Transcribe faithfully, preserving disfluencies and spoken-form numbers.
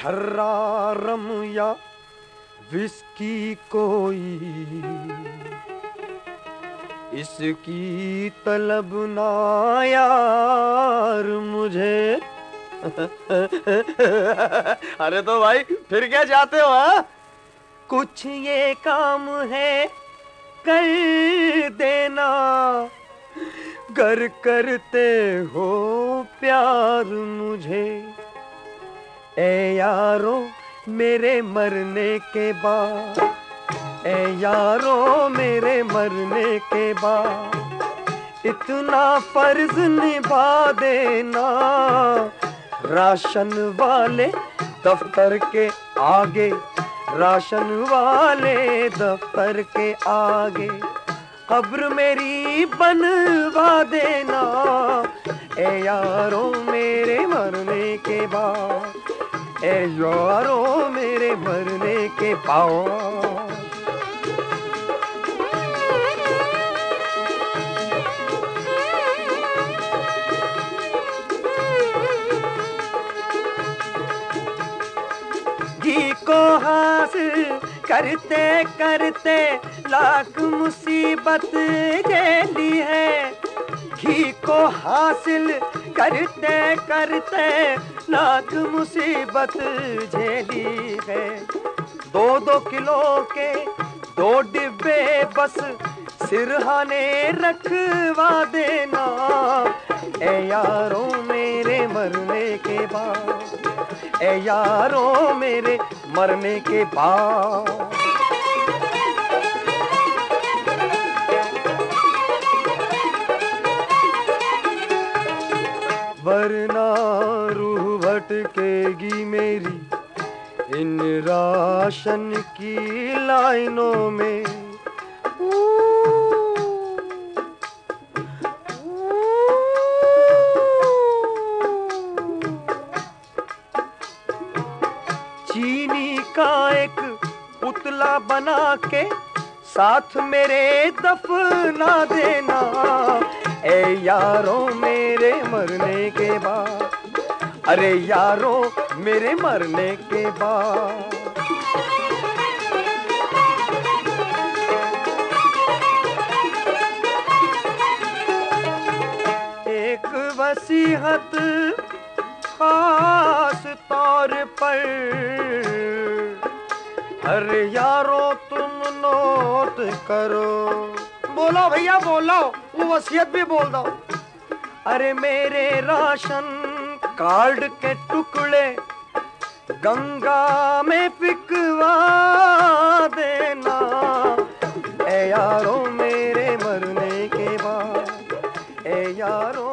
ठर्रा रम या विस्की कोई, इसकी तलब ना यार मुझे। अरे तो भाई फिर क्या चाहते हो? हा? कुछ ये काम है कर देना, गर करते हो प्यार मुझे। ए यारो मेरे मरने के बाद, ए यारो मेरे मरने के बाद इतना फर्ज निभा देना, राशन वाले दफ्तर के आगे, राशन वाले दफ्तर के आगे कब्र मेरी बनवा देना। ए यारो मेरे मरने के बाद, ए यारो मेरे मरने के बाद। घी को हासिल करते करते लाख मुसीबत झेली है, घी को हासिल करते करते लाख मुसीबत झेली है। दो दो किलो के दो डिब्बे बस सिरहाने रखवा देना। ए यारो मेरे मरने के बाद, ए यारो मेरे मरने के बाद। वरना रूह भटकेगी मेरी इन राशन की लाइनों में। चीनी का एक पुतला बना के साथ मेरे दफना देना। ए यारो मेरे मरने के बाद, अरे यारो मेरे मरने के बाद। एक वसीहत खास तौर पर, अरे यारो तुम नोट करो। बोलो भैया बोलो, वो वसीयत भी बोल दो। अरे मेरे राशन कार्ड के टुकड़े गंगा में पिकवा देना। ए यारो मेरे मरने के बाद, ए यारो